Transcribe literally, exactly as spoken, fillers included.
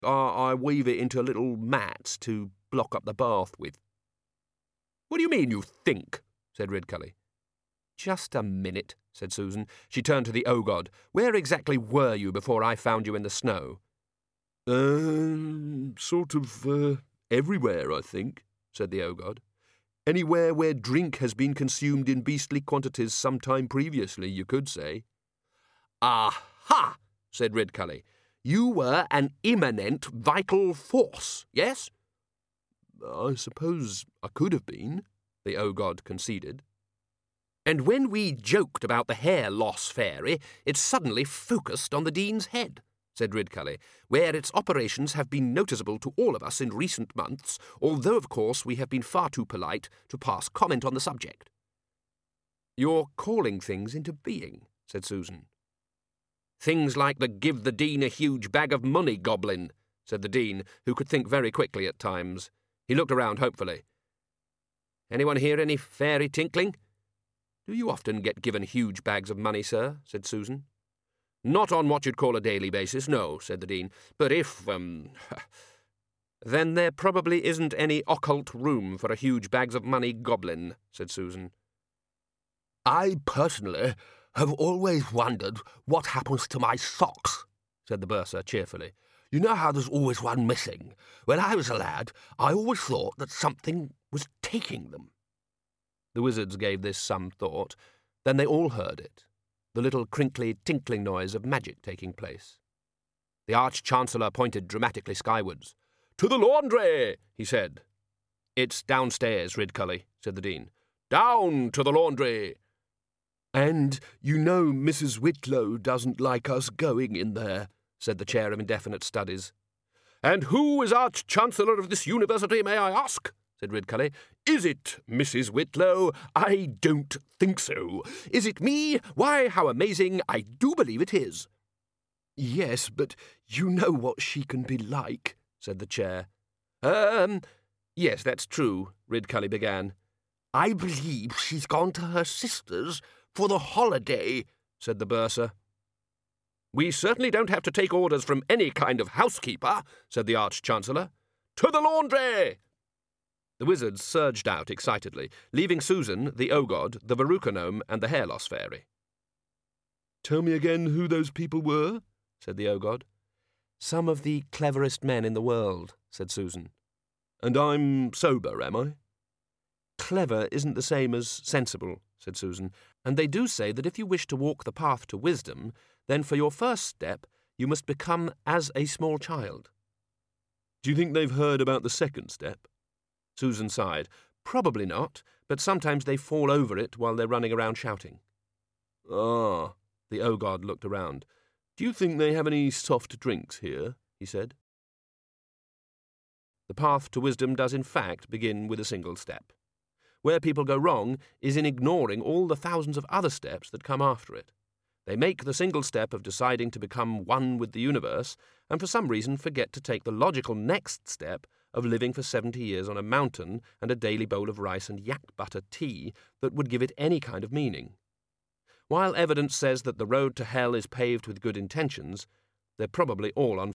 I, I weave it into little mats to block up the bath with. What do you mean, you think? Said Ridcully. Just a minute, said Susan. She turned to the O-God. Where exactly were you before I found you in the snow? Um, sort of, uh, everywhere, I think, said the O-God. Anywhere where drink has been consumed in beastly quantities some time previously, you could say. Aha, said Ridcully. You were an immanent vital force, yes? I suppose I could have been, the O-God conceded. And when we joked about the hair loss fairy, it suddenly focused on the Dean's head, said Ridcully, where its operations have been noticeable to all of us in recent months, although, of course, we have been far too polite to pass comment on the subject. You're calling things into being, said Susan. Things like the give the Dean a huge bag of money goblin, said the Dean, who could think very quickly at times. He looked around hopefully. Anyone hear any fairy tinkling? Do you often get given huge bags of money, sir? Said Susan. Not on what you'd call a daily basis, no, said the Dean. But if, um... Then there probably isn't any occult room for a huge bags of money goblin, said Susan. I personally have always wondered what happens to my socks, said the Bursar cheerfully. You know how there's always one missing. When I was a lad, I always thought that something was taking them. The wizards gave this some thought. Then they all heard it, the little crinkly, tinkling noise of magic taking place. The Arch-Chancellor pointed dramatically skywards. To the laundry, he said. It's downstairs, Ridcully, said the Dean. Down to the laundry. And you know Missus Whitlow doesn't like us going in there, said the Chair of Indefinite Studies. And who is Arch-Chancellor of this university, may I ask? Said Ridcully. Is it Missus Whitlow? I don't think so. Is it me? Why, how amazing. I do believe it is. Yes, but you know what she can be like, said the Chair. Um, yes, that's true, Ridcully began. I believe she's gone to her sister's for the holiday, said the Bursar. We certainly don't have to take orders from any kind of housekeeper, said the Arch-Chancellor. To the laundry! The wizards surged out excitedly, leaving Susan, the O-God, the Veruca Gnome, and the Hair Loss Fairy. Tell me again who those people were, said the O-God. Some of the cleverest men in the world, said Susan. And I'm sober, am I? Clever isn't the same as sensible, said Susan, and they do say that if you wish to walk the path to wisdom, then for your first step you must become as a small child. Do you think they've heard about the second step? Susan sighed. Probably not, but sometimes they fall over it while they're running around shouting. Ah, the O-God looked around. Do you think they have any soft drinks here? He said. The path to wisdom does in fact begin with a single step. Where people go wrong is in ignoring all the thousands of other steps that come after it. They make the single step of deciding to become one with the universe, and for some reason forget to take the logical next step of living for seventy years on a mountain and a daily bowl of rice and yak butter tea that would give it any kind of meaning. While evidence says that the road to hell is paved with good intentions, they're probably all on